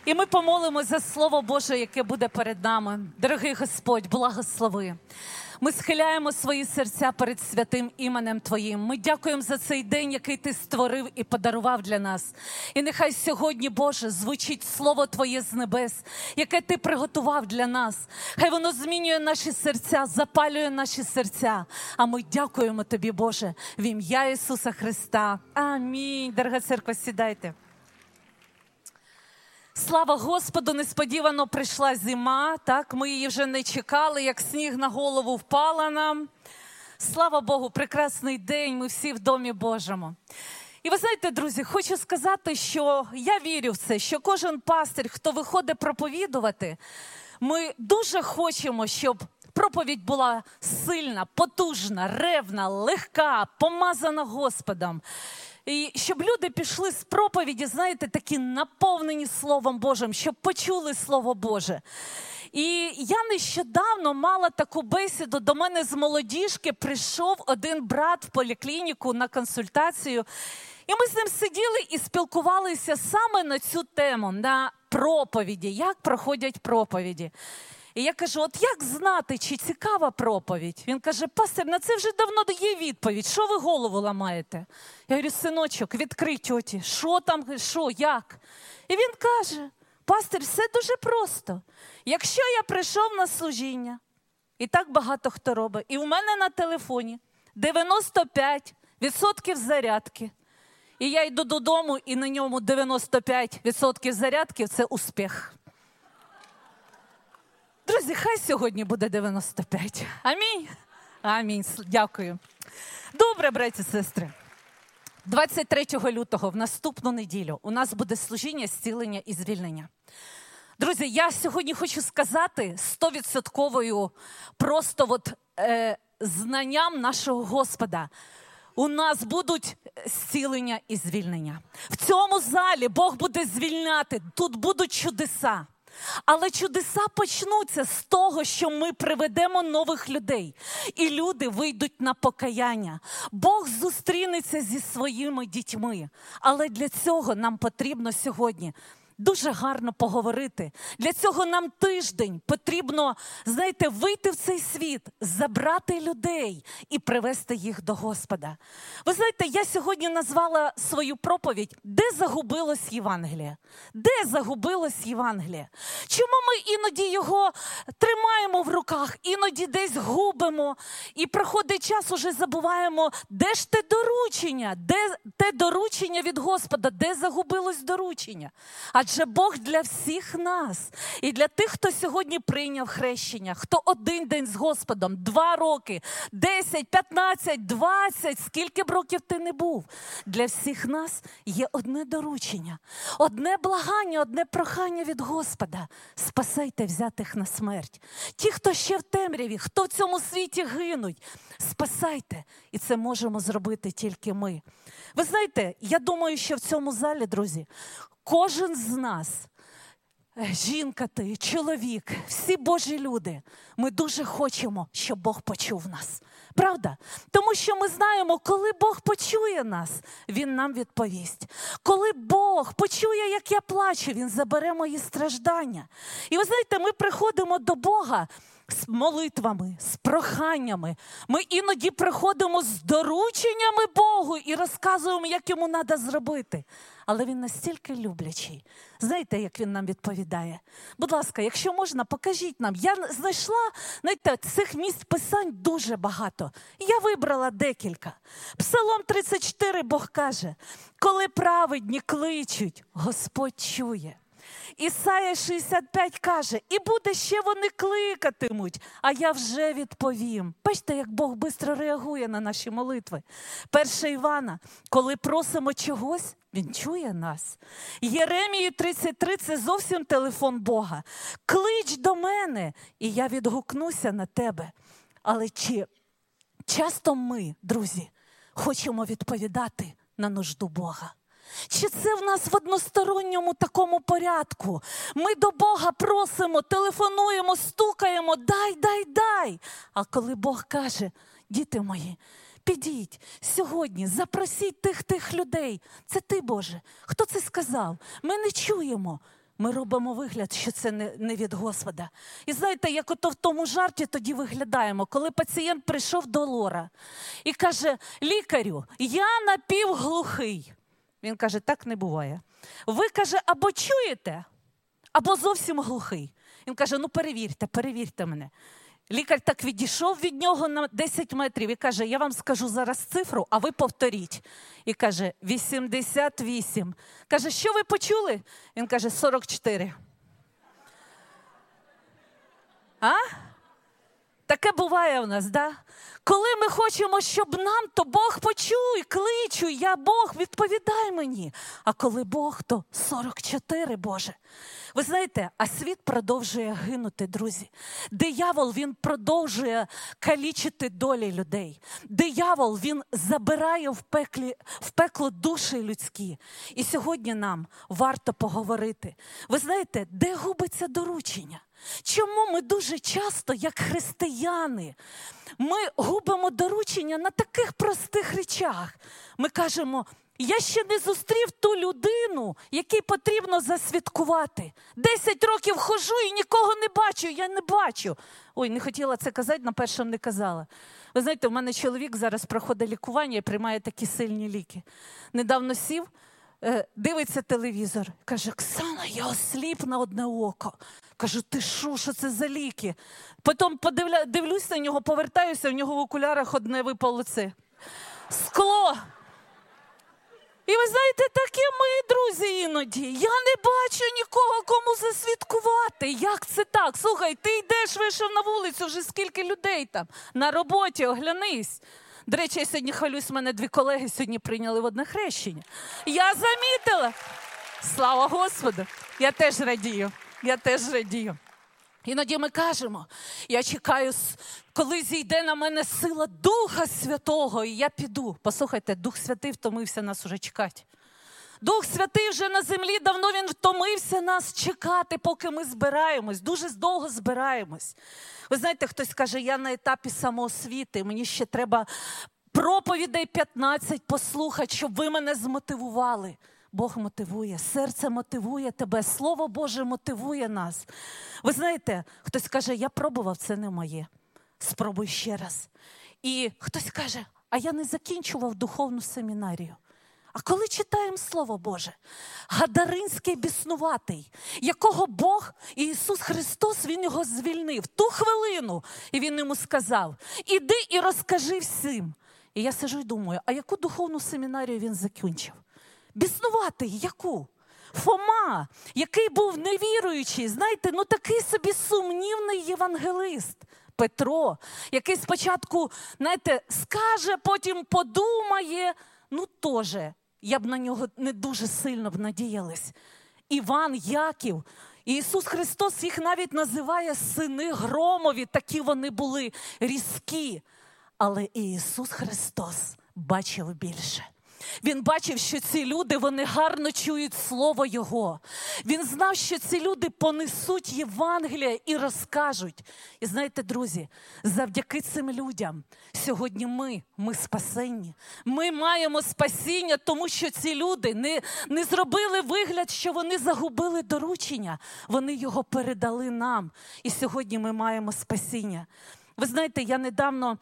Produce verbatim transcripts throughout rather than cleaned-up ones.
І ми помолимо за Слово Боже, яке буде перед нами. Дорогий Господь, благослови. Ми схиляємо свої серця перед святим іменем Твоїм. Ми дякуємо за цей день, який Ти створив і подарував для нас. І нехай сьогодні, Боже, звучить Слово Твоє з небес, яке Ти приготував для нас. Хай воно змінює наші серця, запалює наші серця. А ми дякуємо Тобі, Боже, в ім'я Ісуса Христа. Амінь. Дорога церква, сідайте. Слава Господу, несподівано прийшла зима, так, ми її вже не чекали, як сніг на голову впала нам. Слава Богу, прекрасний день, ми всі в Домі Божому. І ви знаєте, друзі, хочу сказати, що я вірю в це, що кожен пастир, хто виходить проповідувати, ми дуже хочемо, щоб проповідь була сильна, потужна, ревна, легка, помазана Господом. І щоб люди пішли з проповіді, знаєте, такі наповнені Словом Божим, щоб почули Слово Боже. І я нещодавно мала таку бесіду, до мене з молодіжки прийшов один брат в поліклініку на консультацію. І ми з ним сиділи і спілкувалися саме на цю тему, на проповіді, як проходять проповіді. І я кажу, от як знати, чи цікава проповідь? Він каже, пастир, на це вже давно є відповідь. Що ви голову ламаєте? Я говорю, синочок, відкрий тьоті. Що там, що, як? І він каже, пастир, все дуже просто. Якщо я прийшов на служіння, і так багато хто робить, і в мене на телефоні дев'яносто п'ять відсотків зарядки, і я йду додому, і на ньому дев'яносто п'ять відсотків зарядки – це успіх. Друзі, хай сьогодні буде дев'яносто п'ять. Амінь? Амінь. Дякую. Добре, браті і сестри. двадцять третього лютого, в наступну неділю, у нас буде служіння, зцілення і звільнення. Друзі, я сьогодні хочу сказати стовідсотковою просто от, е, знанням нашого Господа. У нас будуть зцілення і звільнення. В цьому залі Бог буде звільняти, тут будуть чудеса. Але чудеса почнуться з того, що ми приведемо нових людей. І люди вийдуть на покаяння. Бог зустрінеться зі своїми дітьми. Але для цього нам потрібно сьогодні дуже гарно поговорити. Для цього нам тиждень потрібно, знаєте, вийти в цей світ, забрати людей і привести їх до Господа. Ви знаєте, я сьогодні назвала свою проповідь «Де загубилось Євангеліє?» Де загубилось Євангеліє? Чому ми іноді його тримаємо в руках, іноді десь губимо, і проходить час, уже забуваємо, де ж те доручення? Де те доручення від Господа? Де загубилось доручення? Адже Бог для всіх нас. І для тих, хто сьогодні прийняв хрещення, хто один день з Господом, два роки, десять, п'ятнадцять, двадцять, скільки б років ти не був. Для всіх нас є одне доручення, одне благання, одне прохання від Господа. Спасайте взятих на смерть. Ті, хто ще в темряві, хто в цьому світі гинуть, спасайте. І це можемо зробити тільки ми. Ви знаєте, я думаю, що в цьому залі, друзі, кожен з нас, жінка ти, чоловік, всі Божі люди, ми дуже хочемо, щоб Бог почув нас. Правда? Тому що ми знаємо, коли Бог почує нас, Він нам відповість. Коли Бог почує, як я плачу, Він забере мої страждання. І ви знаєте, ми приходимо до Бога з молитвами, з проханнями. Ми іноді приходимо з дорученнями Богу і розказуємо, як йому треба зробити. Але він настільки люблячий. Знаєте, як він нам відповідає? Будь ласка, якщо можна, покажіть нам. Я знайшла, знаєте, цих місць Писань дуже багато. Я вибрала декілька. Псалом тридцять чотири Бог каже, коли праведні кличуть, Господь чує. Ісая шістдесят п'ять каже, і буде ще вони кликатимуть, а я вже відповім. Бачите, як Бог швидко реагує на наші молитви. Перша Івана, коли просимо чогось, Він чує нас. Єремії тридцять три – це зовсім телефон Бога. Клич до мене, і я відгукнуся на тебе. Але чи часто ми, друзі, хочемо відповідати на нужду Бога? Чи це в нас в односторонньому такому порядку? Ми до Бога просимо, телефонуємо, стукаємо, дай, дай, дай. А коли Бог каже, діти мої, підіть сьогодні, запросіть тих-тих людей. Це ти, Боже. Хто це сказав? Ми не чуємо. ми робимо вигляд, що це не, не від Господа. І знаєте, як ото в тому жарті тоді виглядаємо, коли пацієнт прийшов до лора і каже: лікарю, я напівглухий. Він каже: так не буває. Ви, каже, або чуєте, або зовсім глухий. Він каже: ну перевірте, перевірте мене. Лікар так відійшов від нього на десять метрів і каже: я вам скажу зараз цифру, а ви повторіть. І каже: вісімдесят вісім. Каже: що ви почули? Він каже: сорок чотири. А? Таке буває у нас, да? Коли ми хочемо, щоб нам, то Бог почуй, кличу, я Бог, відповідай мені. А коли Бог, то сорок чотири, Боже. Ви знаєте, а світ продовжує гинути, друзі. Диявол, він продовжує калічити долі людей. Диявол, він забирає в, пеклі, в пекло душі людські. І сьогодні нам варто поговорити. Ви знаєте, де губиться доручення? Чому ми дуже часто, як християни, ми губимо доручення на таких простих речах? Ми кажемо: я ще не зустрів ту людину, якій потрібно засвідкувати. Десять років хожу і нікого не бачу, я не бачу. Ой, не хотіла це казати, на першому не казала. Ви знаєте, у мене чоловік зараз проходить лікування і приймає такі сильні ліки. Недавно сів, дивиться телевізор, каже: Оксана, я осліп на одне око. Кажу: ти що, що це за ліки? Потім подивля... дивлюсь на нього, повертаюся, в нього в окулярах одне випало це скло. І ви знаєте, такі ми, друзі, іноді. Я не бачу нікого, кому засвідкувати. Як це так? Слухай, ти йдеш, вийшов на вулицю, вже скільки людей там. На роботі, оглянись. До речі, я сьогодні хвалюсь, мене дві колеги сьогодні прийняли в одне хрещення. Я замітила. Слава Господу. Я теж радію. Я теж радію. Іноді ми кажемо: я чекаю, коли зійде на мене сила Духа Святого, і я піду. Послухайте, Дух Святий втомився нас уже чекати. Дух Святий вже на землі, давно він втомився нас чекати, поки ми збираємось. Дуже довго збираємось. Ви знаєте, хтось каже: я на етапі самоосвіти, мені ще треба проповідей п'ятнадцять послухати, щоб ви мене змотивували. Бог мотивує, серце мотивує тебе, Слово Боже мотивує нас. Ви знаєте, хтось каже: я пробував, це не моє. Спробуй ще раз. І хтось каже: а я не закінчував духовну семінарію. А коли читаємо Слово Боже, Гадаринський біснуватий, якого Бог і Ісус Христос, Він його звільнив ту хвилину, і Він йому сказав: іди і розкажи всім. І я сиджу і думаю, а яку духовну семінарію він закінчив? Біснуватий, яку? Фома, який був невіруючий, знаєте, ну такий собі сумнівний євангелист. Петро, який спочатку, знаєте, скаже, потім подумає, ну теж, я б на нього не дуже сильно б надіялась. Іван, Яків, Ісус Христос їх навіть називає сини громові, такі вони були різкі. Але і Ісус Христос бачив більше. Він бачив, що ці люди, вони гарно чують Слово Його. Він знав, що ці люди понесуть Євангелія і розкажуть. І знаєте, друзі, завдяки цим людям сьогодні ми, ми спасенні. Ми маємо спасіння, тому що ці люди не, не зробили вигляд, що вони загубили доручення. Вони його передали нам. І сьогодні ми маємо спасіння. Ви знаєте, я недавно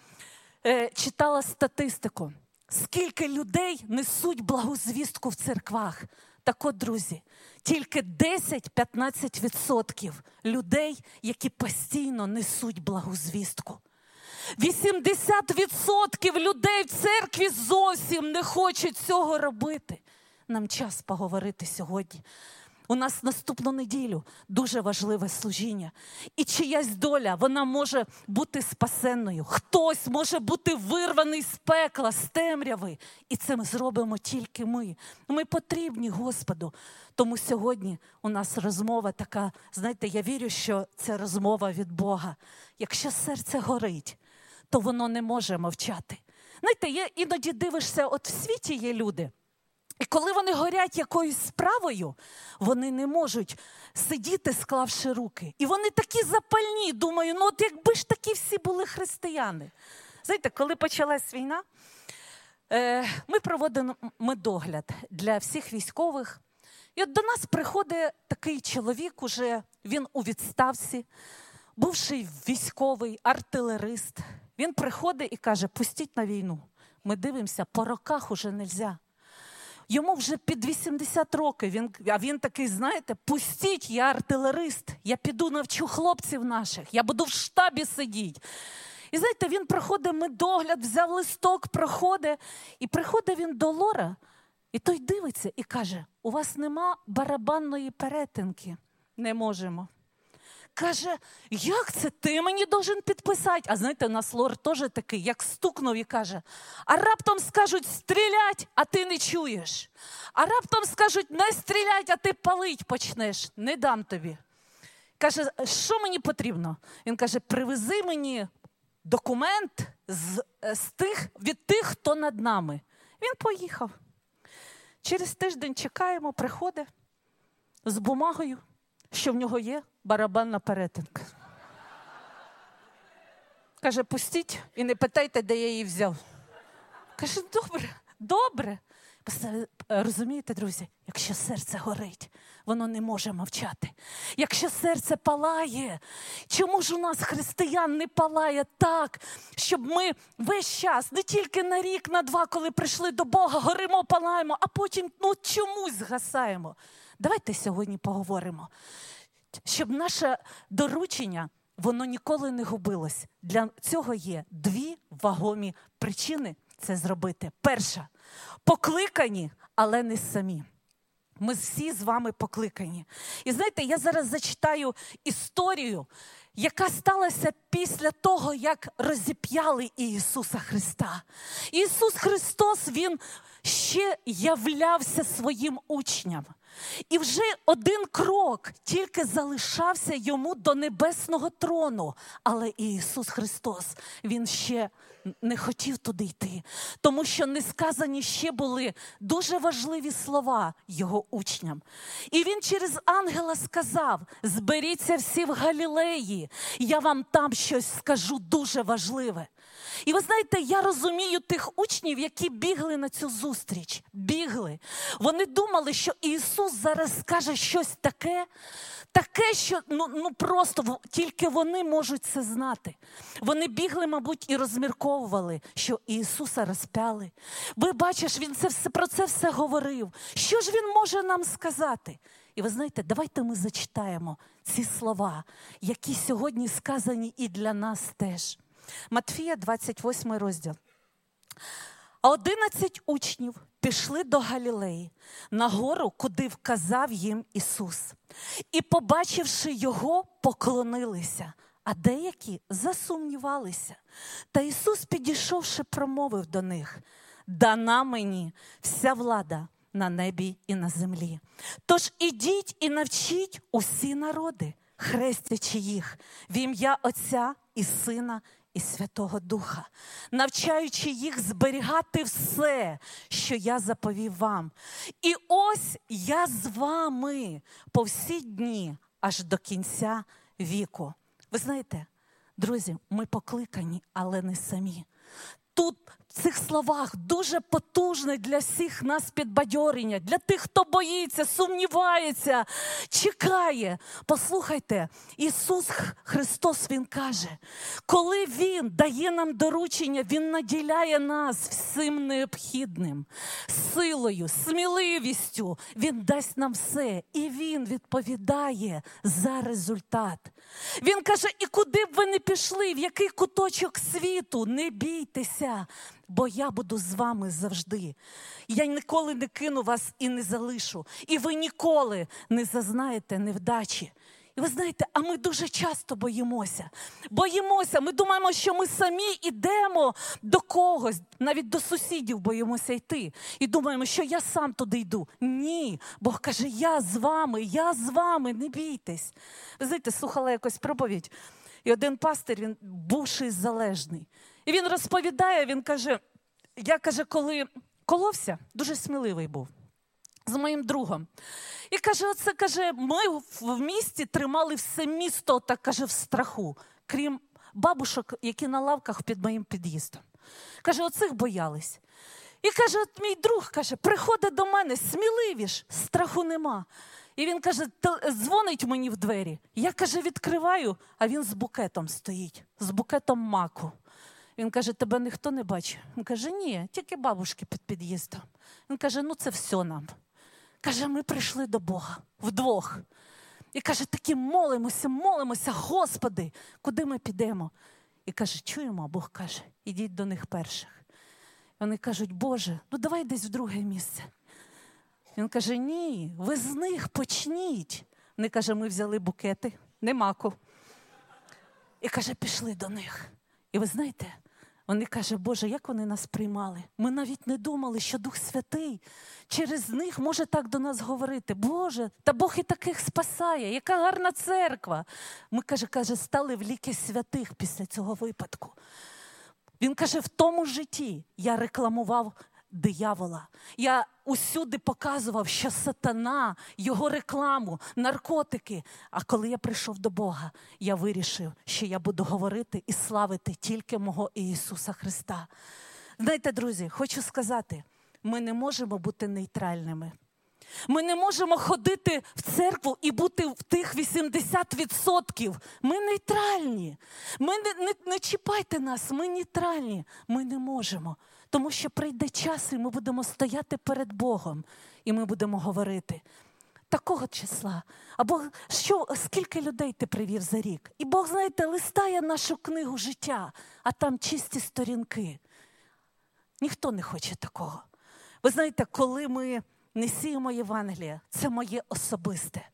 е, читала статистику. Скільки людей несуть благу звістку в церквах? Так от, друзі, тільки десять-п'ятнадцять відсотків людей, які постійно несуть благу звістку. вісімдесят відсотків людей в церкві зовсім не хочуть цього робити. Нам час поговорити сьогодні. У нас наступну неділю дуже важливе служіння. І чиясь доля, вона може бути спасенною. Хтось може бути вирваний з пекла, з темряви. І це ми зробимо тільки ми. Ми потрібні Господу. Тому сьогодні у нас розмова така, знаєте, я вірю, що це розмова від Бога. Якщо серце горить, то воно не може мовчати. Знаєте, є, іноді дивишся, от в світі є люди, і коли вони горять якоюсь справою, вони не можуть сидіти, склавши руки. І вони такі запальні, думаю, ну от якби ж такі всі були християни. Знаєте, коли почалась війна, ми проводимо догляд для всіх військових. І от до нас приходить такий чоловік, уже він у відставці, бувший військовий, артилерист. Він приходить і каже, пустіть на війну. Ми дивимося, по роках уже нельзя. Йому вже під вісімдесят років, він, а він такий, знаєте, пустіть, я артилерист, я піду навчу хлопців наших, я буду в штабі сидіти. І знаєте, він проходить медогляд, взяв листок, проходить, і приходить він до лора, і той дивиться і каже, у вас нема барабанної перетинки? Не можемо. Каже, як це ти мені должен підписати? А знаєте, у нас лор теж такий, як стукнув і каже, а раптом скажуть стрілять, а ти не чуєш. А раптом скажуть не стрілять, а ти палить почнеш. Не дам тобі. Каже, що мені потрібно? Він каже, привези мені документ з, з тих, від тих, хто над нами. Він поїхав. Через тиждень чекаємо, приходить з бумагою, що в нього є барабанна перетинка. Каже, пустіть і не питайте, де я її взяв. Каже, добре, добре. Розумієте, друзі, якщо серце горить, воно не може мовчати. Якщо серце палає, чому ж у нас, християн, не палає так, щоб ми весь час, не тільки на рік, на два, коли прийшли до Бога, горимо, палаємо, а потім ну, чомусь згасаємо. Давайте сьогодні поговоримо, щоб наше доручення, воно ніколи не губилось. Для цього є дві вагомі причини це зробити. Перша – покликані, але не самі. Ми всі з вами покликані. І знаєте, я зараз зачитаю історію, яка сталася після того, як розіп'яли Ісуса Христа. Ісус Христос, Він ще являвся своїм учням. І вже один крок тільки залишався йому до небесного трону. Але Ісус Христос, Він ще не хотів туди йти. Тому що несказані ще були дуже важливі слова його учням. І Він через ангела сказав, зберіться всі в Галілеї, я вам там щось скажу дуже важливе. І ви знаєте, я розумію тих учнів, які бігли на цю зустріч. Бігли. Вони думали, що Ісус зараз скаже щось таке, таке, що ну, ну просто тільки вони можуть це знати. Вони бігли, мабуть, і розмірковували, що Ісуса розп'яли. Ви бачиш, Він це все, про це все говорив. Що ж Він може нам сказати? І ви знаєте, давайте ми зачитаємо ці слова, які сьогодні сказані і для нас теж. Матфія, двадцять восьмий розділ. А одинадцять учнів пішли до Галілеї, на гору, куди вказав їм Ісус. І, побачивши Його, поклонилися, а деякі засумнівалися. Та Ісус, підійшовши, промовив до них, «Дана мені вся влада на небі і на землі. Тож ідіть і навчіть усі народи, хрестячи їх в ім'я Отця і Сина і Святого Духа, навчаючи їх зберігати все, що я заповів вам. І ось я з вами по всі дні, аж до кінця віку». Ви знаєте, друзі, ми покликані, але не самі. Тут в цих словах дуже потужне для всіх нас підбадьорення, для тих, хто боїться, сумнівається, чекає. Послухайте, Ісус Христос, Він каже, коли Він дає нам доручення, Він наділяє нас всім необхідним, силою, сміливістю. Він дасть нам все, і Він відповідає за результат. Він каже, і куди б ви не пішли, в який куточок світу, не бійтеся, бо я буду з вами завжди. Я ніколи не кину вас і не залишу. І ви ніколи не зазнаєте невдачі. І ви знаєте, а ми дуже часто боїмося. Боїмося, ми думаємо, що ми самі йдемо до когось, навіть до сусідів боїмося йти. І думаємо, що я сам туди йду. Ні, Бог каже, я з вами, я з вами, не бійтесь. Ви знаєте, слухала якось проповідь. І один пастир, він бувший залежний. І він розповідає, він каже, я, каже, коли коловся, дуже сміливий був з моїм другом. І каже, оце, каже, ми в місті тримали все місто, так, каже, в страху, крім бабушок, які на лавках під моїм під'їздом. Каже, оцих боялись. І каже, от мій друг, каже, приходить до мене, сміливіш, страху нема. І він, каже, дзвонить мені в двері. Я, каже, відкриваю, а він з букетом стоїть, з букетом маку. Він каже, тебе ніхто не бачить? Він каже, ні, тільки бабушки під під'їздом. Він каже, ну це все нам. Каже, ми прийшли до Бога вдвох. І каже, такі молимося, молимося, Господи, куди ми підемо? І каже, чуємо, а Бог каже, ідіть до них перших. Вони кажуть, Боже, ну давай десь в друге місце. Він каже, ні, ви з них почніть. Вони, каже, ми взяли букети, не маку. І каже, пішли до них. І ви знаєте, вони, каже, Боже, як вони нас приймали. Ми навіть не думали, що Дух Святий через них може так до нас говорити. Боже, та Бог і таких спасає, яка гарна церква. Ми, каже, каже, стали в ліки святих після цього випадку. Він каже, в тому житті я рекламував диявола. Я усюди показував, що сатана, його рекламу, наркотики. А коли я прийшов до Бога, я вирішив, що я буду говорити і славити тільки мого Ісуса Христа. Знаєте, друзі, хочу сказати, ми не можемо бути нейтральними. Ми не можемо ходити в церкву і бути в тих вісімдесят відсотків. Ми нейтральні. Ми не, не, не чіпайте нас, ми нейтральні. Ми не можемо. Тому що прийде час, і ми будемо стояти перед Богом. І ми будемо говорити, такого числа. Або що, скільки людей ти привів за рік? І Бог, знаєте, листає нашу книгу життя, а там чисті сторінки. Ніхто не хоче такого. Ви знаєте, коли ми не сіємо Євангелія, це моє особисте.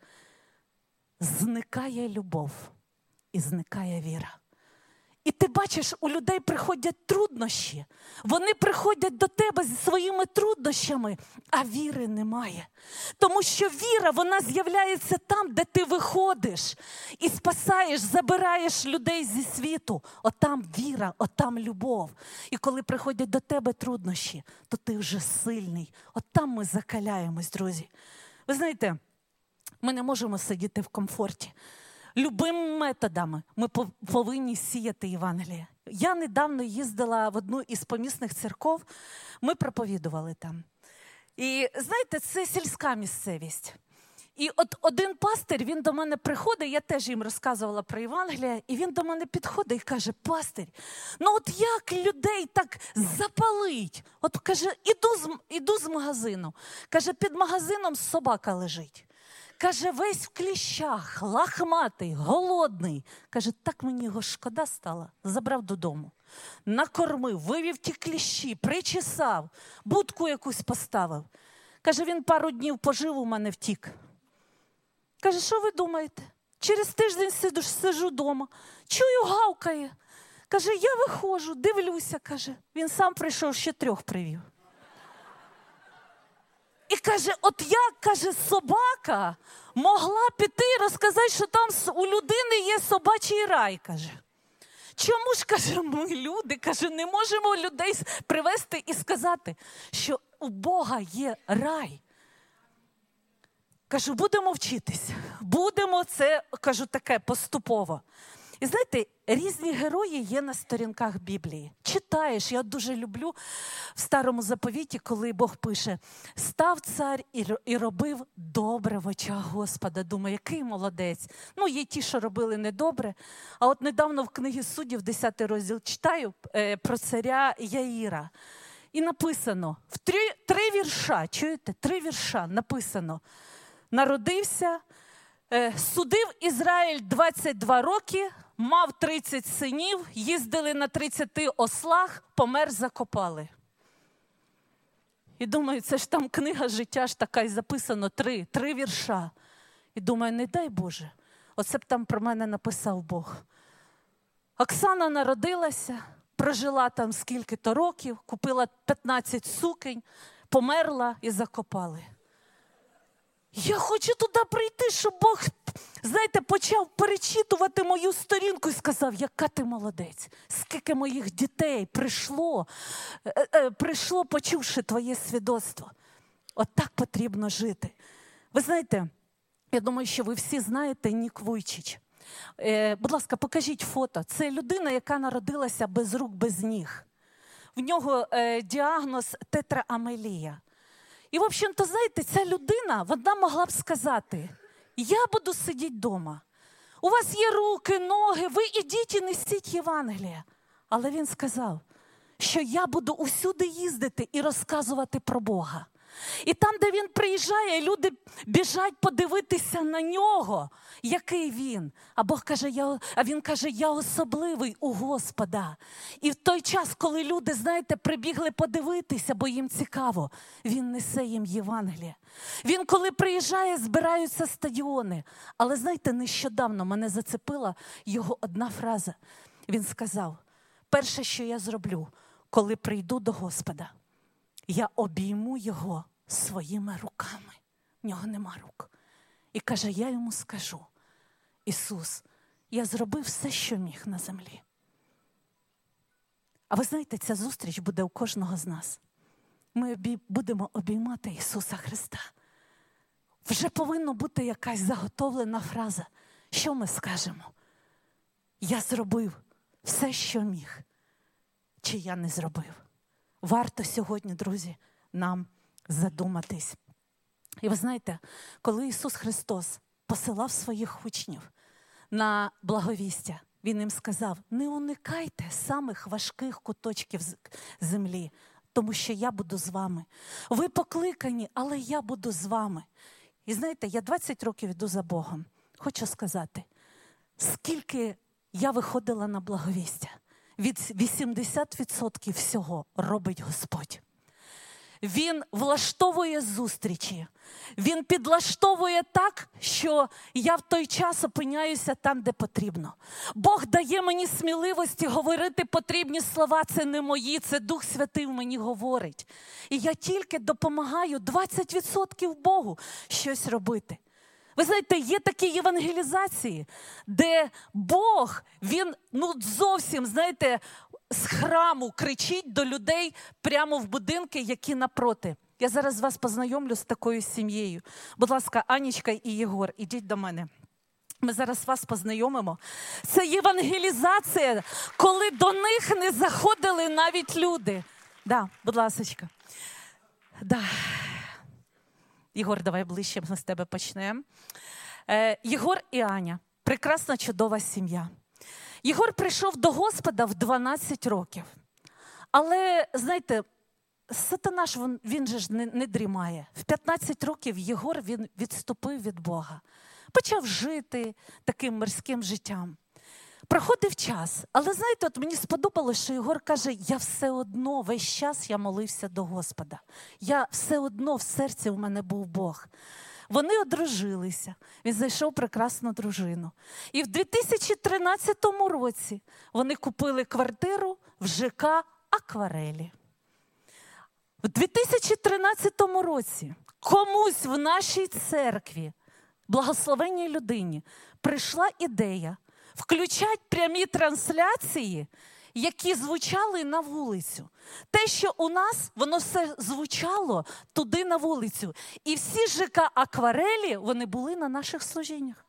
Зникає любов і зникає віра. І ти бачиш, у людей приходять труднощі. Вони приходять до тебе зі своїми труднощами, а віри немає. Тому що віра, вона з'являється там, де ти виходиш і спасаєш, забираєш людей зі світу. Отам віра, отам любов. І коли приходять до тебе труднощі, то ти вже сильний. Отам ми закаляємось, друзі. Ви знаєте, ми не можемо сидіти в комфорті. Любими методами ми повинні сіяти Євангеліє. Я недавно їздила в одну із помісних церков, ми проповідували там. І знаєте, це сільська місцевість. І от один пастир, він до мене приходить, я теж їм розказувала про Євангеліє, і він до мене підходить і каже, пастир, ну от як людей так запалить? От, каже, іду з, іду з магазину. Каже, під магазином собака лежить. Каже, весь в кліщах, лахматий, голодний. Каже, так мені його шкода стало. Забрав додому. Накормив, вивів ті кліщі, причесав, будку якусь поставив. Каже, він пару днів пожив, у мене втік. Каже, що ви думаєте? Через тиждень сиджу, сиджу вдома, чую, гавкає. Каже, я виходжу, дивлюся, каже. Він сам прийшов, ще трьох привів. І каже, от як, каже, собака могла піти і розказати, що там у людини є собачий рай, каже. Чому ж, каже, ми люди, каже, не можемо людей привести і сказати, що у Бога є рай. Кажу, будемо вчитись, будемо це, кажу, таке поступово. І знаєте, різні герої є на сторінках Біблії. Читаєш, я дуже люблю в Старому Заповіті, коли Бог пише, став цар і робив добре в очах Господа. Думаю, який молодець. Ну, є ті, що робили недобре. А от недавно в книгі Суддів, десятий розділ, читаю е, про царя Яїра. І написано, в три, три вірша, чуєте, три вірша написано, народився, е, судив Ізраїль двадцять два роки, мав тридцять синів, їздили на тридцяти ослах, помер, закопали. І думаю, це ж там книга життя ж така, і записано три, три вірша. І думаю, не дай Боже, оце б там про мене написав Бог. Оксана народилася, прожила там скільки-то років, купила п'ятнадцять суконь, померла і закопали. Я хочу туди прийти, щоб Бог, знаєте, почав перечитувати мою сторінку і сказав, яка ти молодець, скільки моїх дітей прийшло, е, е, прийшло, почувши твоє свідоцтво. От так потрібно жити. Ви знаєте, я думаю, що ви всі знаєте Нік Вуйчич. Е, будь ласка, покажіть фото. Це людина, яка народилася без рук, без ніг. в нього е, діагноз тетраамелія. І, в общем-то, знаєте, ця людина, вона могла б сказати, я буду сидіти вдома. У вас є руки, ноги, ви ідіть і несіть Євангелія. Але він сказав, що я буду усюди їздити і розказувати про Бога. І там, де він приїжджає, люди біжать подивитися на нього, який він. А Бог каже, я, а він каже, я особливий у Господа. І в той час, коли люди, знаєте, прибігли подивитися, бо їм цікаво, він несе їм Євангеліє. Він, коли приїжджає, збираються стадіони. Але, знаєте, нещодавно мене зацепила його одна фраза. Він сказав, перше, що я зроблю, коли прийду до Господа, я обійму його своїми руками. В нього нема рук. І каже, я йому скажу, Ісус, я зробив все, що міг на землі. А ви знаєте, ця зустріч буде у кожного з нас. Ми обій... будемо обіймати Ісуса Христа. Вже повинна бути якась заготовлена фраза. Що ми скажемо? Я зробив все, що міг. Чи я не зробив? Варто сьогодні, друзі, нам задуматись. І ви знаєте, коли Ісус Христос посилав своїх учнів на благовістя, Він їм сказав, не уникайте самих важких куточків землі, тому що я буду з вами. Ви покликані, але я буду з вами. І знаєте, я двадцять років йду за Богом. Хочу сказати, скільки я виходила на благовістя, від вісімдесят відсотків всього робить Господь. Він влаштовує зустрічі. Він підлаштовує так, що я в той час опиняюся там, де потрібно. Бог дає мені сміливості говорити потрібні слова. Це не мої, це Дух Святий мені говорить. І я тільки допомагаю двадцять відсотків Богу щось робити. Ви знаєте, є такі євангелізації, де Бог, він ну зовсім, знаєте, з храму кричить до людей прямо в будинки, які напроти. Я зараз вас познайомлю з такою сім'єю. Будь ласка, Анічка і Єгор, ідіть до мене. Ми зараз вас познайомимо. Це євангелізація, коли до них не заходили навіть люди. Да, будь ласочка. Да. Єгор, давай ближче, ми з тебе почнемо. Е, Єгор і Аня. Прекрасна, чудова сім'я. Єгор прийшов до Господа в дванадцять років. Але, знаєте, сатана ж, він, він же ж не, не дрімає. В п'ятнадцять років Єгор він відступив від Бога. Почав жити таким мирським життям. Проходив час. Але, знаєте, от мені сподобалося, що Єгор каже, я все одно, весь час я молився до Господа. Я все одно, в серці у мене був Бог. Вони одружилися. Він знайшов прекрасну дружину. І в дві тисячі тринадцятому році вони купили квартиру в ЖК «Акварелі». В дві тисячі тринадцятому році комусь в нашій церкві, благословенній людині, прийшла ідея включать прямі трансляції, які звучали на вулицю. Те, що у нас, воно все звучало туди на вулицю. І всі ЖК «Акварелі», вони були на наших служіннях.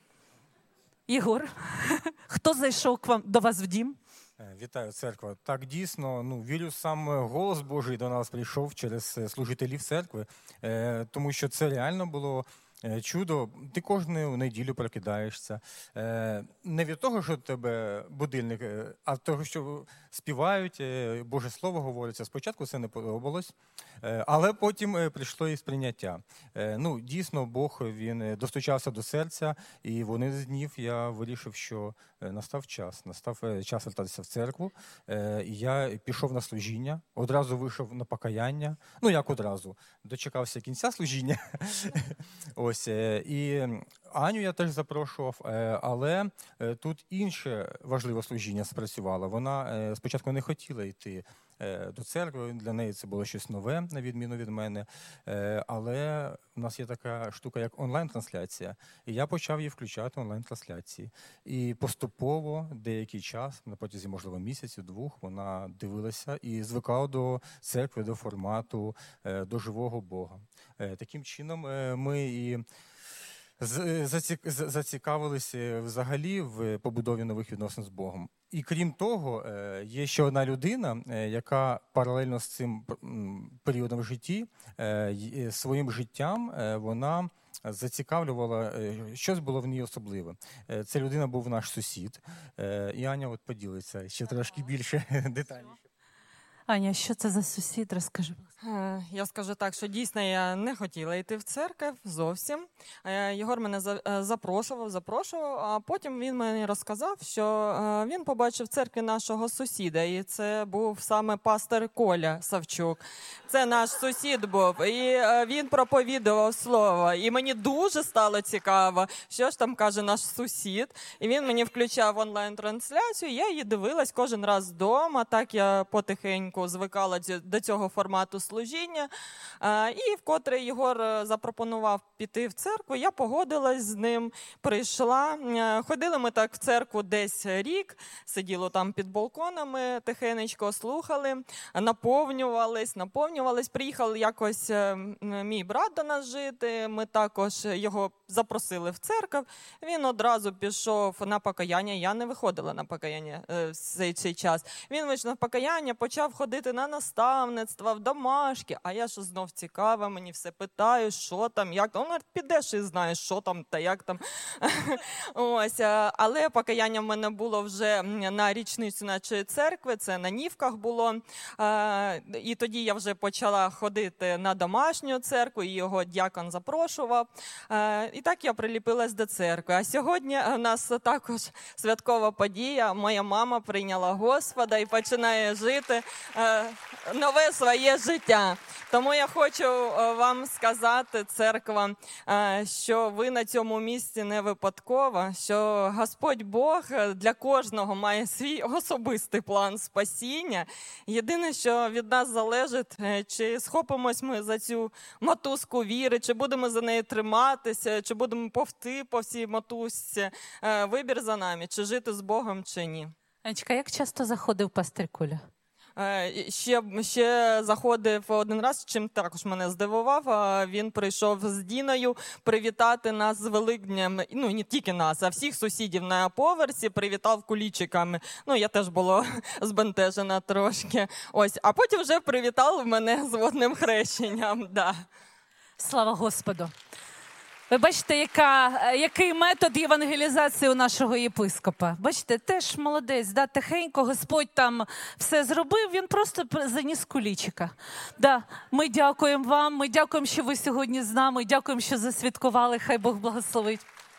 Єгор, хто зайшов к вам, до вас в дім? Вітаю, церква. Так, дійсно, ну, вірю, сам голос Божий до нас прийшов через служителів церкви, тому що це реально було чудо. Ти кожну неділю прокидаєшся. Не від того, що тебе будильник, а від того, що співають, Боже Слово говориться. Спочатку це не подобалось, але потім прийшло і сприйняття. Ну, дійсно, Бог, він достучався до серця, і в один з днів я вирішив, що настав час. Настав час вертатися в церкву. І я пішов на служіння, одразу вийшов на покаяння. Ну, як одразу? Дочекався кінця служіння. Ось, і Аню я теж запрошував, але тут інше важливе служіння спрацювало. Вона спочатку не хотіла йти до церкви, для неї це було щось нове, на відміну від мене. Але в нас є така штука, як онлайн-трансляція. І я почав її включати онлайн-трансляції. І поступово, деякий час, на протязі, можливо, місяців, двох, вона дивилася і звикала до церкви, до формату, до живого Бога. Таким чином ми і зацікавилися взагалі в побудові нових відносин з Богом. І крім того, є ще одна людина, яка паралельно з цим періодом в житті, своїм життям вона зацікавлювала, щось було в ній особливе. Ця людина був наш сусід. І Аня от поділиться ще трошки більше детальніше. Аня, що це за сусід? Розкажи. Я скажу так, що дійсно я не хотіла йти в церкву зовсім. Єгор мене запрошував, запрошував, а потім він мені розказав, що він побачив в церкві нашого сусіда, і це був саме пастор Коля Савчук. Це наш сусід був, і він проповідував слово. І мені дуже стало цікаво, що ж там каже наш сусід. І він мені включав онлайн-трансляцію, я її дивилась кожен раз вдома, так я потихеньку звикала до цього формату служіння. І вкотре Єгор запропонував піти в церкву, я погодилась з ним, прийшла. Ходили ми так в церкву десь рік, сиділи там під балконами, тихенечко слухали, наповнювались, наповнювались. Приїхав якось мій брат до нас жити, ми також його запросили в церкву. Він одразу пішов на покаяння, я не виходила на покаяння в цей, цей час. Він вийшов на покаяння, почав ходити на наставництва, в домашки, а я що знов цікава, мені все питаю, що там, як там. Он говорить, підеш і знаєш, що там та як там. Ось, але покаяння в мене було вже на річницю нашої церкви, це на Нівках було. І тоді я вже почала ходити на домашню церкву, і його дякон запрошував. І так я приліпилась до церкви. А сьогодні у нас також святкова подія. Моя мама прийняла Господа і починає жити нове своє життя. Тому я хочу вам сказати, церква, що ви на цьому місці не випадково, що Господь Бог для кожного має свій особистий план спасіння. Єдине, що від нас залежить, чи схопимось ми за цю мотузку віри, чи будемо за неї триматися, чи будемо повти по всій мотузці. Вибір за нами, чи жити з Богом, чи ні. Анечка, як часто заходив пастир Коля? Ще, ще заходив один раз, чим також мене здивував. Він прийшов з Діною привітати нас з Великднем. Ну, не тільки нас, а всіх сусідів на поверсі привітав кулічиками. Ну, я теж була збентежена трошки. Ось, а потім вже привітав мене з водним хрещенням. Да. Слава Господу! Ви бачите, яка, який метод євангелізації у нашого єпископа. Бачите, теж молодець, да, тихенько Господь там все зробив, він просто заніс кулічика. Да, ми дякуємо вам, ми дякуємо, що ви сьогодні з нами, дякуємо, що засвяткували, хай Бог благословить.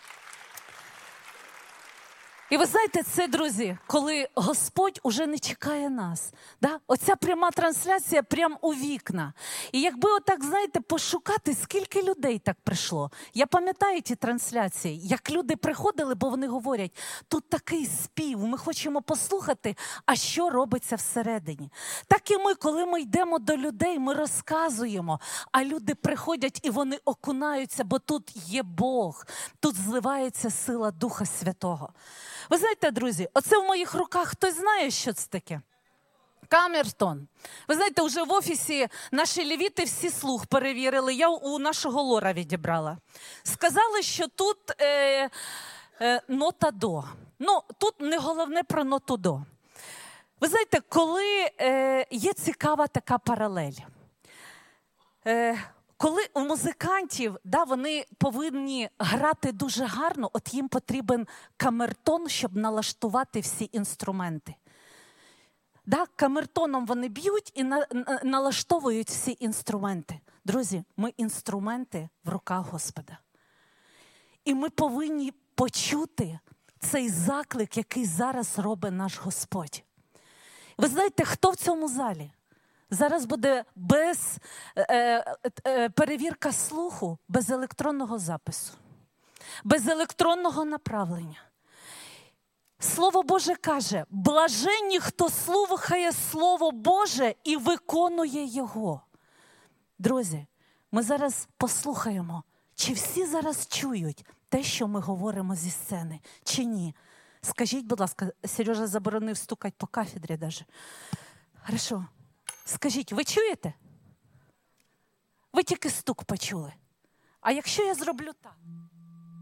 І ви знаєте, це, друзі, коли Господь уже не чекає нас. Да? Оця пряма трансляція прямо у вікна. І якби отак, знаєте, пошукати, скільки людей так прийшло. Я пам'ятаю ті трансляції, як люди приходили, бо вони говорять, тут такий спів, ми хочемо послухати, а що робиться всередині. Так і ми, коли ми йдемо до людей, ми розказуємо, а люди приходять і вони окунаються, бо тут є Бог, тут зливається сила Духа Святого. Ви знаєте, друзі, оце в моїх руках, хтось знає, що це таке? Камертон. Ви знаєте, вже в офісі наші левіти всі слух перевірили, я у нашого лора відібрала. Сказали, що тут е, е, нота до. Ну, тут не головне про ноту до. Ви знаєте, коли е, є цікава така паралель. Е, Коли у музикантів, да, вони повинні грати дуже гарно, от їм потрібен камертон, щоб налаштувати всі інструменти. Да, камертоном вони б'ють і на, на, налаштовують всі інструменти. Друзі, ми інструменти в руках Господа. І ми повинні почути цей заклик, який зараз робить наш Господь. Ви знаєте, хто в цьому залі? Зараз буде без е, е, перевірка слуху, без електронного запису, без електронного направлення. Слово Боже каже, блаженні, хто слухає Слово Боже і виконує його. Друзі, ми зараз послухаємо, чи всі зараз чують те, що ми говоримо зі сцени, чи ні. Скажіть, будь ласка, Сережа заборонив стукати по кафедрі даже. Хорошо. Скажіть, ви чуєте? Ви тільки стук почули. А якщо я зроблю так?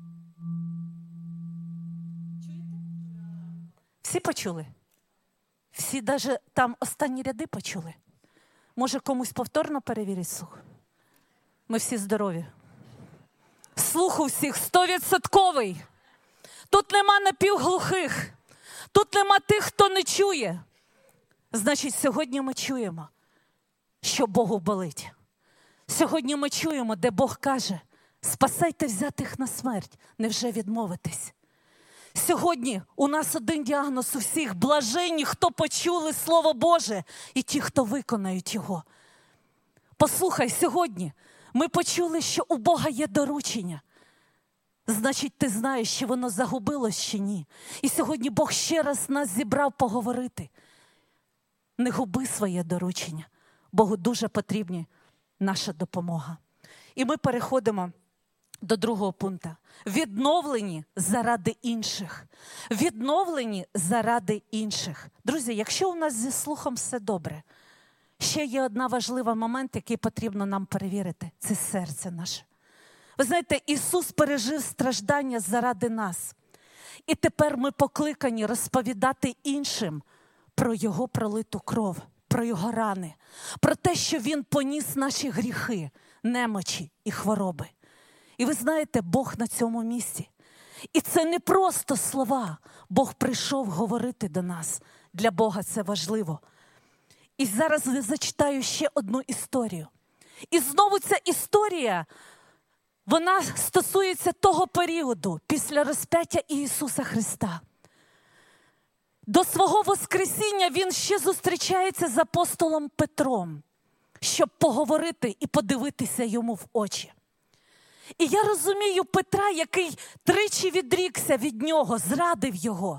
Всі почули? Всі навіть там останні ряди почули? Може, комусь повторно перевірить слух? Ми всі здорові. Слух у всіх стовідсотковий. Тут нема напівглухих. Тут нема тих, хто не чує. Значить, сьогодні ми чуємо, що Богу болить. Сьогодні ми чуємо, де Бог каже: спасайте взятих на смерть, невже відмовитись? Сьогодні у нас один діагноз у всіх: блаженні, хто почули Слово Боже, і ті, хто виконають його. Послухай, сьогодні ми почули, що у Бога є доручення. Значить, ти знаєш, що воно загубилось чи ні. І сьогодні Бог ще раз нас зібрав поговорити. Не губи своє доручення. Богу дуже потрібна наша допомога. І ми переходимо до другого пункту. Відновлені заради інших. Відновлені заради інших. Друзі, якщо у нас зі слухом все добре, ще є один важливий момент, який потрібно нам перевірити. Це серце наше. Ви знаєте, Ісус пережив страждання заради нас. І тепер ми покликані розповідати іншим про Його пролиту кров, про Його рани, про те, що Він поніс наші гріхи, немочі і хвороби. І ви знаєте, Бог на цьому місці. І це не просто слова. Бог прийшов говорити до нас. Для Бога це важливо. І зараз я зачитаю ще одну історію. І знову ця історія, вона стосується того періоду після розп'яття Ісуса Христа. До свого воскресіння Він ще зустрічається з апостолом Петром, щоб поговорити і подивитися йому в очі. І я розумію Петра, який тричі відрікся від нього, зрадив його.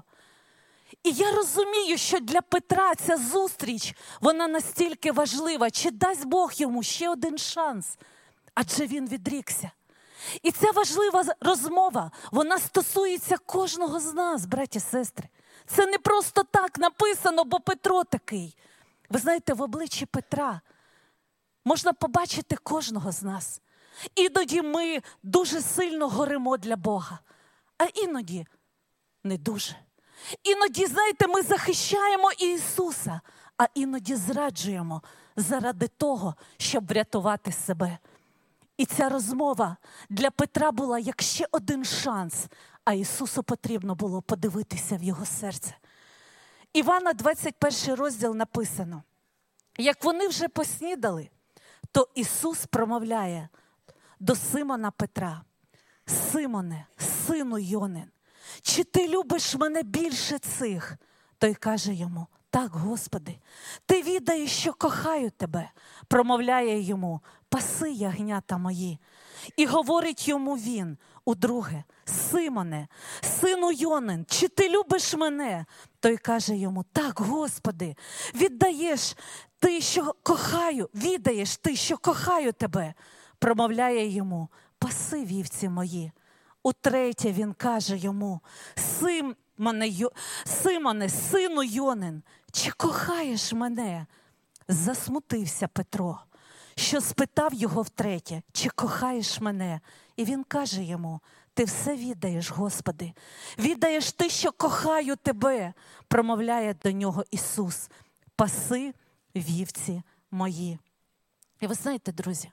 І я розумію, що для Петра ця зустріч, вона настільки важлива. Чи дасть Бог йому ще один шанс? Адже він відрікся. І ця важлива розмова, вона стосується кожного з нас, браті і сестри. Це не просто так написано, бо Петро такий. Ви знаєте, в обличчі Петра можна побачити кожного з нас. Іноді ми дуже сильно горимо для Бога, а іноді не дуже. Іноді, знаєте, ми захищаємо Ісуса, а іноді зраджуємо заради того, щоб врятувати себе. І ця розмова для Петра була як ще один шанс, а Ісусу потрібно було подивитися в його серце. Івана двадцять перший розділ написано: як вони вже поснідали, то Ісус промовляє до Симона Петра: Симоне, сину Йонин, чи ти любиш мене більше цих? Той каже йому: так, Господи, ти відаєш, що кохаю тебе. Промовляє йому: паси ягнята мої. І говорить йому він удруге: Симоне, сину Йонин, чи ти любиш мене? Той каже йому: так, Господи, віддаєш ти, що кохаю, відаєш ти, що кохаю тебе. Промовляє йому: паси вівці мої. Утретє він каже йому: Симоне, Симоне, сину Йонин, чи кохаєш мене? Засмутився Петро, що спитав його втретє: чи кохаєш мене? І він каже йому: ти все відаєш, Господи. Відаєш ти, що кохаю тебе. Промовляє до нього Ісус: паси вівці мої. І ви знаєте, друзі,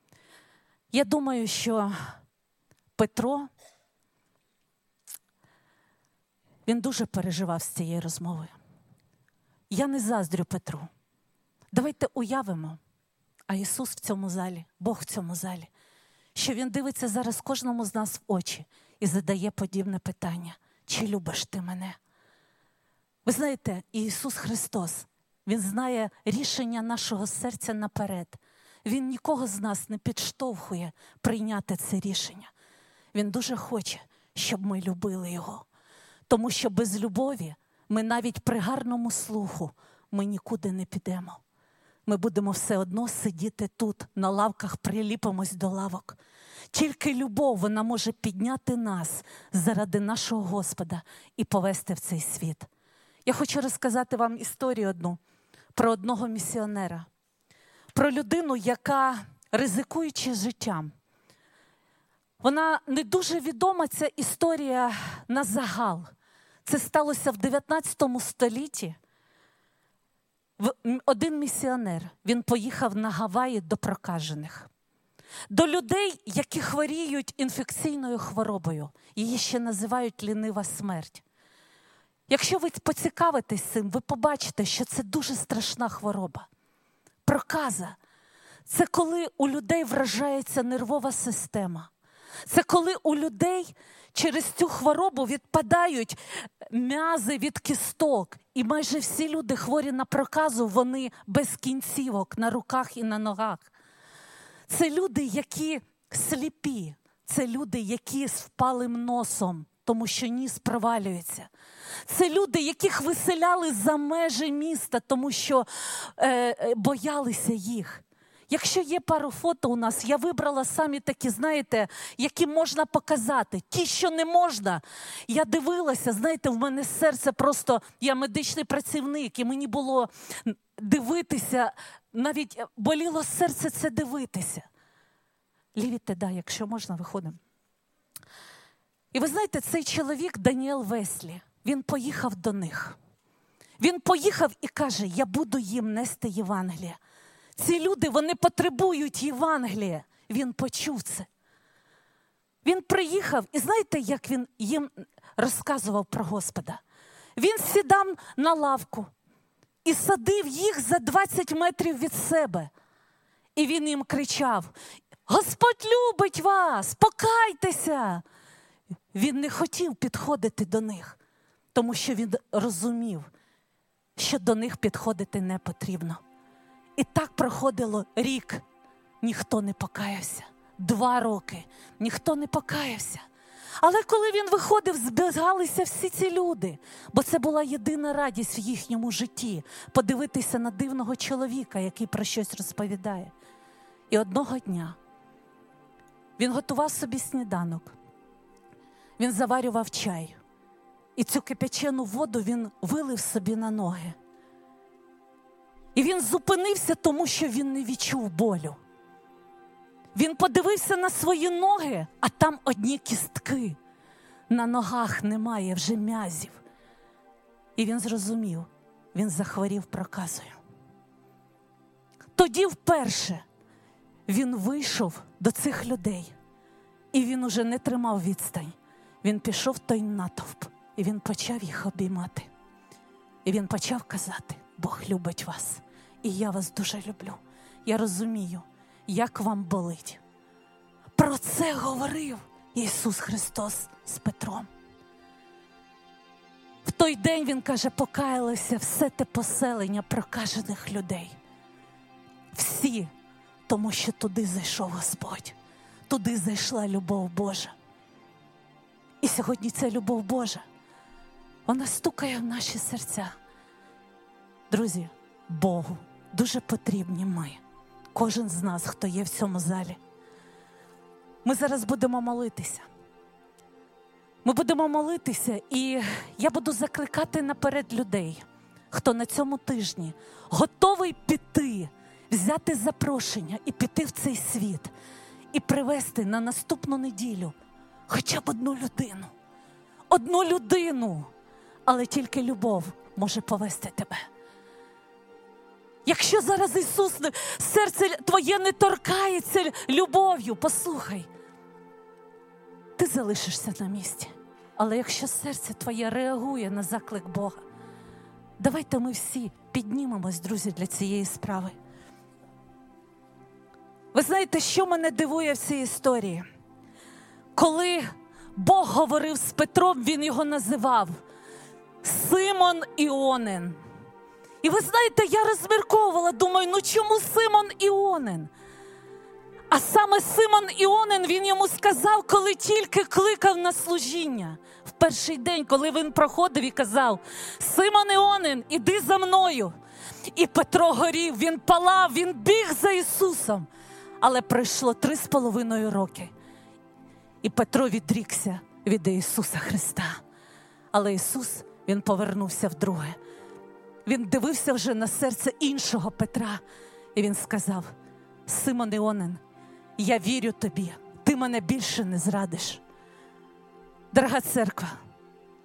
я думаю, що Петро, він дуже переживав з цією розмовою. Я не заздрю Петру. Давайте уявимо, а Ісус в цьому залі, Бог в цьому залі, що Він дивиться зараз кожному з нас в очі і задає подібне питання: чи любиш ти мене? Ви знаєте, Ісус Христос, Він знає рішення нашого серця наперед. Він нікого з нас не підштовхує прийняти це рішення. Він дуже хоче, щоб ми любили Його. Тому що без любові ми навіть при гарному слуху ми нікуди не підемо. Ми будемо все одно сидіти тут, на лавках, приліпимось до лавок. Тільки любов, вона може підняти нас заради нашого Господа і повести в цей світ. Я хочу розказати вам історію одну про одного місіонера. Про людину, яка, ризикуючи життям, вона не дуже відома, ця історія на загал. Це сталося в дев'ятнадцятому столітті. Один місіонер, він поїхав на Гаваї до прокажених. До людей, які хворіють інфекційною хворобою. Її ще називають лінива смерть. Якщо ви поцікавитесь цим, ви побачите, що це дуже страшна хвороба. Проказа – це коли у людей вражається нервова система. Це коли у людей через цю хворобу відпадають м'язи від кісток. І майже всі люди хворі на проказу, вони без кінцівок на руках і на ногах. Це люди, які сліпі. Це люди, які з впалим носом, тому що ніс провалюється. Це люди, яких виселяли за межі міста, тому що е, боялися їх. Якщо є пару фото у нас, я вибрала самі такі, знаєте, які можна показати. Ті, що не можна. Я дивилася, знаєте, в мене серце просто, я медичний працівник, і мені було дивитися, навіть боліло серце це дивитися. Лівіте, да, якщо можна, виходимо. І ви знаєте, цей чоловік, Даніел Веслі, він поїхав до них. Він поїхав і каже, я буду їм нести Євангеліє. Ці люди, вони потребують Євангелія. Він почув це. Він приїхав, і знаєте, як він їм розказував про Господа? Він сідав на лавку і садив їх за двадцять метрів від себе. І він їм кричав, Господь любить вас, покайтеся. Він не хотів підходити до них, тому що він розумів, що до них підходити не потрібно. І так проходило рік, ніхто не покаявся. Два роки, ніхто не покаявся. Але коли він виходив, збігалися всі ці люди, бо це була єдина радість в їхньому житті – подивитися на дивного чоловіка, який про щось розповідає. І одного дня він готував собі сніданок, він заварював чай, і цю кипячену воду він вилив собі на ноги. І він зупинився, тому що він не відчув болю. Він подивився на свої ноги, а там одні кістки. На ногах немає вже м'язів. І він зрозумів, він захворів проказою. Тоді вперше він вийшов до цих людей. І він уже не тримав відстань. Він пішов в той натовп, і він почав їх обіймати. І він почав казати, Бог любить вас. І я вас дуже люблю. Я розумію, як вам болить. Про це говорив Ісус Христос з Петром. В той день, він каже, покаялося все те поселення прокажених людей. Всі, тому що туди зайшов Господь. Туди зайшла любов Божа. І сьогодні ця любов Божа, вона стукає в наші серця. Друзі, Богу дуже потрібні ми. Кожен з нас, хто є в цьому залі. Ми зараз будемо молитися. Ми будемо молитися, і я буду закликати наперед людей, хто на цьому тижні готовий піти, взяти запрошення і піти в цей світ, і привести на наступну неділю хоча б одну людину. Одну людину, але тільки любов може повести тебе. Якщо зараз Ісус, серце твоє не торкається любов'ю, послухай, ти залишишся на місці. Але якщо серце твоє реагує на заклик Бога, давайте ми всі піднімемось, друзі, для цієї справи. Ви знаєте, що мене дивує в цій історії? Коли Бог говорив з Петром, він його називав Симон Іонин. І ви знаєте, я розмірковувала, думаю, ну чому Симон Іонин? А саме Симон Іонин, він йому сказав, коли тільки кликав на служіння. В перший день, коли він проходив і казав, Симон Іонин, іди за мною. І Петро горів, він палав, він біг за Ісусом. Але пройшло три з половиною роки. І Петро відрікся від Ісуса Христа. Але Ісус, він повернувся вдруге. Він дивився вже на серце іншого Петра. І він сказав, Симон Іонин, я вірю тобі, ти мене більше не зрадиш. Дорога церква,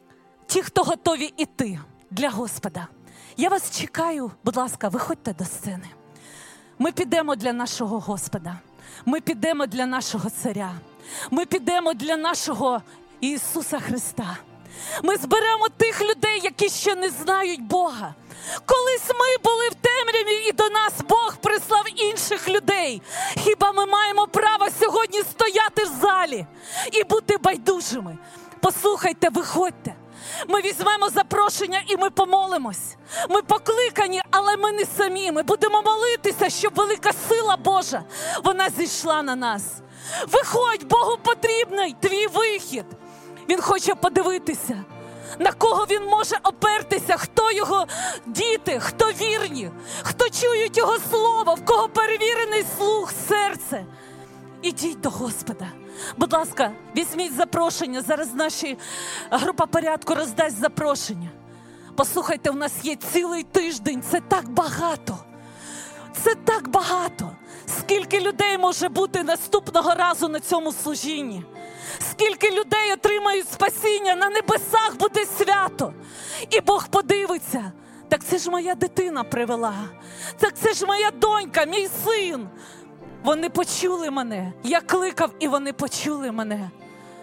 ті, хто готові іти для Господа, я вас чекаю, будь ласка, виходьте до сцени. Ми підемо для нашого Господа. Ми підемо для нашого Царя. Ми підемо для нашого Ісуса Христа. Ми зберемо тих людей, які ще не знають Бога. Колись ми були в темряві, і до нас Бог прислав інших людей. Хіба ми маємо право сьогодні стояти в залі і бути байдужими? Послухайте, виходьте. Ми візьмемо запрошення і ми помолимось. Ми покликані, але ми не самі. Ми будемо молитися, щоб велика сила Божа, вона зійшла на нас. Виходь, Богу потрібний твій вихід. Він хоче подивитися, на кого він може опертися, хто його діти, хто вірні, хто чують його слово, в кого перевірений слух, серце. Ідіть до Господа. Будь ласка, візьміть запрошення. Зараз наша група порядку роздасть запрошення. Послухайте, у нас є цілий тиждень. Це так багато. Це так багато. Скільки людей може бути наступного разу на цьому служінні? Скільки людей отримають спасіння, на небесах буде свято. І Бог подивиться. Так це ж моя дитина привела. Так це ж моя донька, мій син. Вони почули мене. Я кликав, і вони почули мене.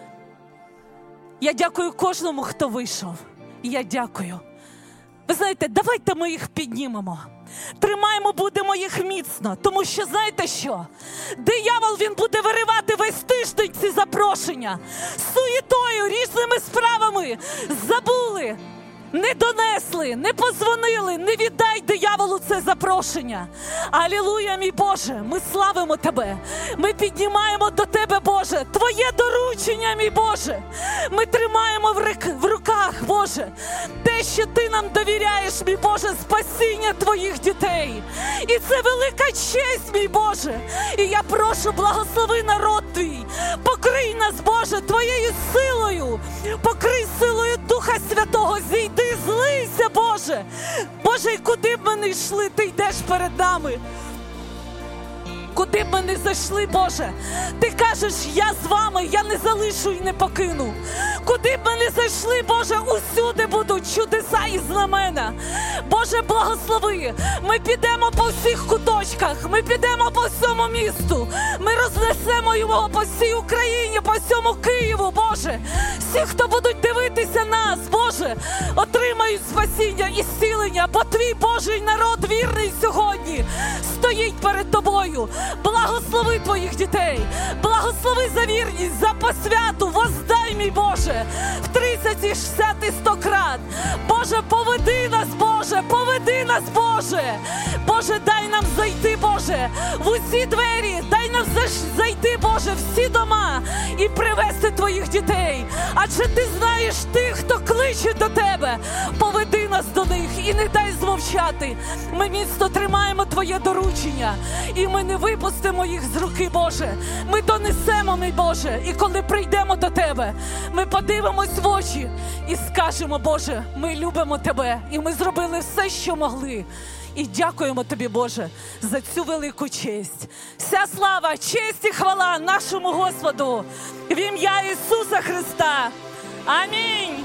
Я дякую кожному, хто вийшов. Я дякую. Ви знаєте, давайте ми їх піднімемо. Тримаємо, будемо їх міцно. Тому що, знаєте що? Диявол, він буде виривати весь тиждень ці запрошення. Суєтою, різними справами. Забули. Не донесли, не позвонили, не віддай дияволу це запрошення. Алілуя, мій Боже, ми славимо Тебе. Ми піднімаємо до Тебе, Боже, Твоє доручення, мій Боже. Ми тримаємо в, рик, в руках, Боже, те, що Ти нам довіряєш, мій Боже, спасіння Твоїх дітей. І це велика честь, мій Боже. І я прошу, благослови народ Твій. Покрий нас, Боже, Твоєю силою. Покрий силою Духа Святого. Зійди. Ти злися, Боже! Боже, і куди б ми не йшли, Ти йдеш перед нами. Куди б ми не зайшли, Боже, Ти кажеш, я з вами, я не залишу і не покину. Куди б ми не зайшли, Боже, усюди будуть чудеса і знамена. Боже, благослови. Ми підемо по всіх куточках, ми підемо по всьому місту. Ми рознесемо його по всій Україні, по всьому Києву, Боже. Всі, хто будуть дивитися нас, Боже, отримають спасіння і зцілення, бо Твій Божий народ вірний сьогодні стоїть перед Тобою. Благослови Твоїх дітей, благослови за вірність, за посвяту, воздай, мій Боже, в тридцять, шістдесят і сто крат. Боже, поведи нас, Боже, поведи нас, Боже. Боже, дай нам зайти, Боже, в усі двері, дай нам зайти, Боже, в всі дома і привести Твоїх дітей. Адже Ти знаєш тих, хто кличе до Тебе. Поведи нас до них і не дай змовчати. Ми міцно тримаємо Твоє доручення і ми не випустимо їх з руки, Боже. Ми донесемо, мій Боже, і коли прийдемо до Тебе, ми подивимось в очі і скажемо, Боже, ми любимо Тебе, і ми зробили все, що могли. І дякуємо Тобі, Боже, за цю велику честь. Вся слава, честь і хвала нашому Господу в ім'я Ісуса Христа. Амінь.